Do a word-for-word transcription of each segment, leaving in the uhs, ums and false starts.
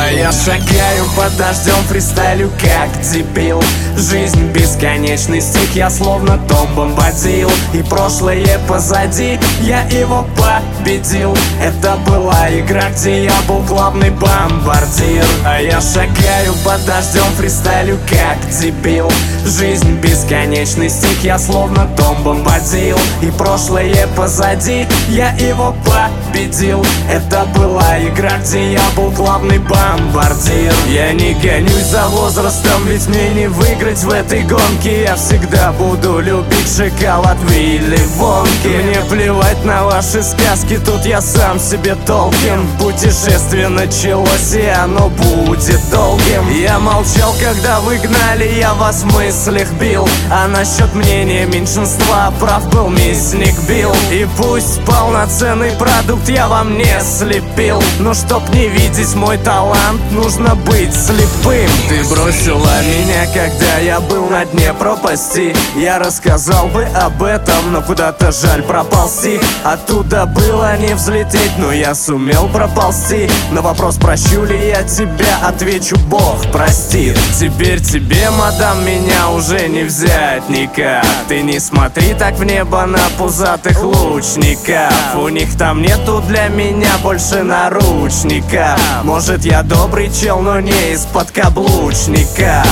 А я шагаю под дождем, фристайлю как дебил. Жизнь бесконечный стих, я словно Том Бомбадил. И прошлое позади, я его победил. Это была игра, где я был главный бомбардир. А я шагаю под дождем, фристайлю как дебил. Жизнь бесконечный стих, я словно Том Бомбадил. И прошлое позади, я его победил. Это была игра, где я был главный бомбардир. Я не гонюсь за возрастом, ведь мне не выиграть в этой гонке. Я всегда буду любить шоколад Вилли Вонки. Мне плевать на ваши сказки, тут я сам себе Толкин. Путешествие началось, и оно будет долгим. Я молчал, когда вы гнали, я вас в мыслях бил. А насчет мнения меньшинства прав был мясник Билл. И пусть полноценный продукт я вам не слепил, но чтоб не видеть мой талант, нужно быть слепым. Ты бросила меня, когда я был на дне пропасти. Я рассказал бы об этом, но куда-то жаль проползти. Оттуда было не взлететь, но я сумел проползти. На вопрос, прощу ли я тебя, отвечу: Бог простит. Теперь тебе, мадам, меня уже не взять никак. Ты не смотри так в небо на пузатых лучников. У них там нету для меня больше наручника. Может, я добрый чел, но не из-под каблучника.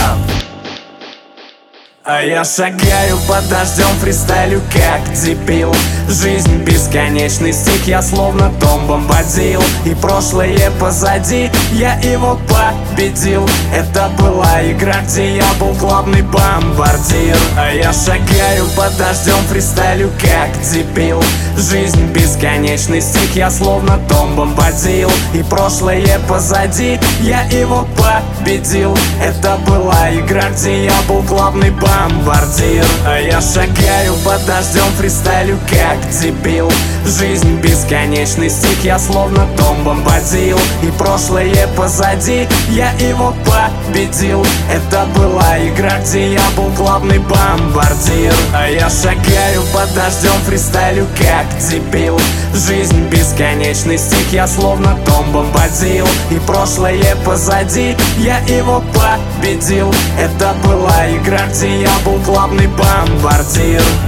А я шагаю под дождем, фристайлю как дебил. Жизнь бесконечный стих, я словно Том Бомбадил. И прошлое позади, я его победил. Это была игра, где я был главный бомбардир. А я шагаю под дождем, фристайлю как дебил. Жизнь бесконечный стих, я словно Том Бомбадил. И прошлое позади, я его победил. Это была игра, где я был главный бомбардир. Бомбардир. А я шагаю под дождем, фристайлю как дебил. Жизнь бесконечный стих, я словно Том Бомбадил. И прошлое позади, я его победил. Это была игра, где я был главный бомбардир. А я шагаю под дождем, фристайлю как дебил. Жизнь бесконечный стих, я словно Том Бомбадил. И прошлое позади, я его победил. Это была игра, где я был главный бомбардир.